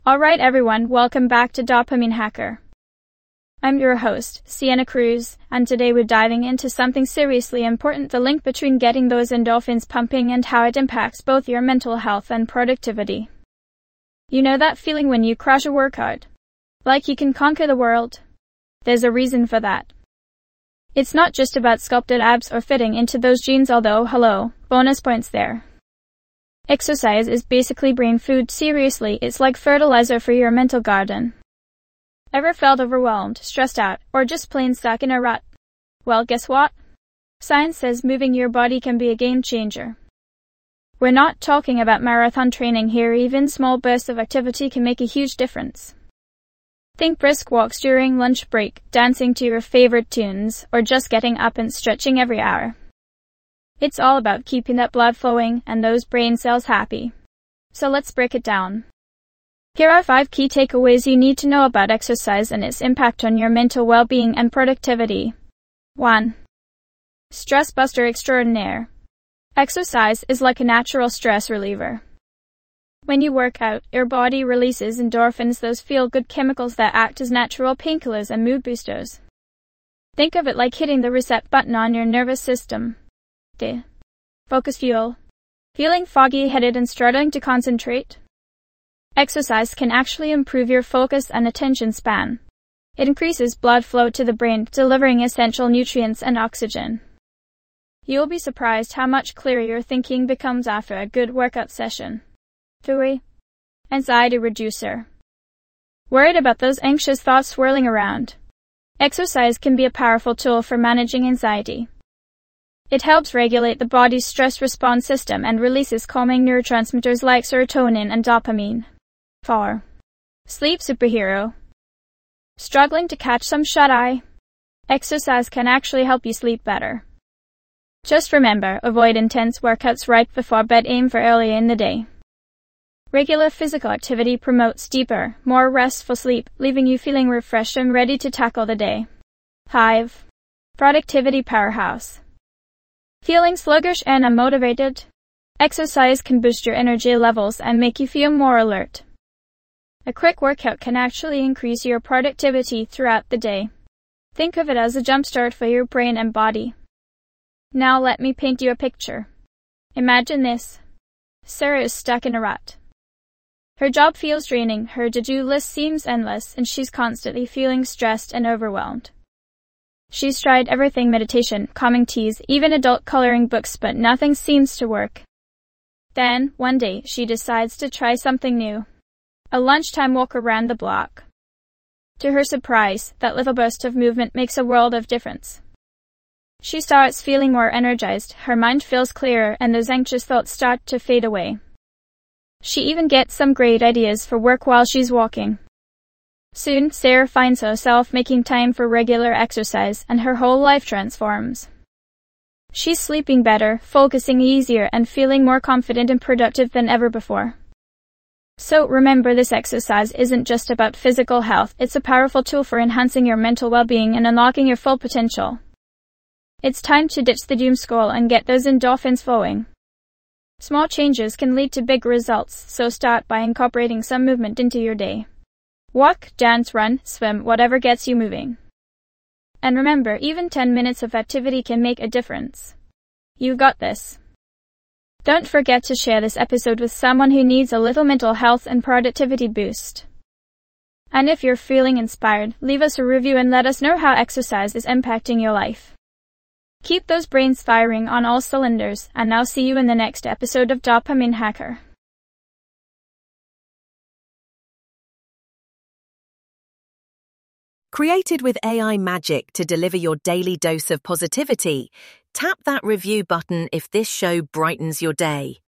Alright everyone, welcome back to Dopamine Hacker. I'm your host, Sienna Cruz, and today we're diving into something seriously important, the link between getting those endorphins pumping and how it impacts both your mental health and productivity. You know that feeling when you crush a workout? Like you can conquer the world? There's a reason for that. It's not just about sculpted abs or fitting into those jeans, although, bonus points there. Exercise is basically brain food. Seriously, it's like fertilizer for your mental garden. Ever felt overwhelmed, stressed out, or just plain stuck in a rut? Well, guess what? Science says moving your body can be a game changer. We're not talking about marathon training here. Even small bursts of activity can make a huge difference. Think brisk walks during lunch break, dancing to your favorite tunes, or just getting up and stretching every hour. It's all about keeping that blood flowing and those brain cells happy. So let's break it down. Here are 5 key takeaways you need to know about exercise and its impact on your mental well-being and productivity. 1. Stress buster extraordinaire. Exercise is like a natural stress reliever. When you work out, your body releases endorphins, those feel-good chemicals that act as natural painkillers and mood boosters. Think of it like hitting the reset button on your nervous system. Focus fuel. Feeling foggy-headed and struggling to concentrate? Exercise can actually improve your focus and attention span. It increases blood flow to the brain, delivering essential nutrients and oxygen. You'll be surprised how much clearer your thinking becomes after a good workout session. 3. Anxiety reducer. Worried about those anxious thoughts swirling around? Exercise can be a powerful tool for managing anxiety. It helps regulate the body's stress response system and releases calming neurotransmitters like serotonin and dopamine. 4. Sleep superhero. Struggling to catch some shut-eye? Exercise can actually help you sleep better. Just remember, avoid intense workouts right before bed. Aim for early in the day. Regular physical activity promotes deeper, more restful sleep, leaving you feeling refreshed and ready to tackle the day. 5. Productivity powerhouse. Feeling sluggish and unmotivated? Exercise can boost your energy levels and make you feel more alert. A quick workout can actually increase your productivity throughout the day. Think of it as a jumpstart for your brain and body. Now let me paint you a picture. Imagine this. Sarah is stuck in a rut. Her job feels draining, her to-do list seems endless, and she's constantly feeling stressed and overwhelmed. She's tried everything: meditation, calming teas, even adult coloring books, but nothing seems to work. Then, one day, she decides to try something new. A lunchtime walk around the block. To her surprise, that little burst of movement makes a world of difference. She starts feeling more energized, her mind feels clearer, and those anxious thoughts start to fade away. She even gets some great ideas for work while she's walking. Soon, Sarah finds herself making time for regular exercise, and her whole life transforms. She's sleeping better, focusing easier, and feeling more confident and productive than ever before. So remember, this exercise isn't just about physical health, it's a powerful tool for enhancing your mental well-being and unlocking your full potential. It's time to ditch the doom scroll and get those endorphins flowing. Small changes can lead to big results, so start by incorporating some movement into your day. Walk, dance, run, swim, whatever gets you moving. And remember, even 10 minutes of activity can make a difference. You got this. Don't forget to share this episode with someone who needs a little mental health and productivity boost. And if you're feeling inspired, leave us a review and let us know how exercise is impacting your life. Keep those brains firing on all cylinders, and I'll see you in the next episode of Dopamine Hacker. Created with AI magic to deliver your daily dose of positivity, tap that review button if this show brightens your day.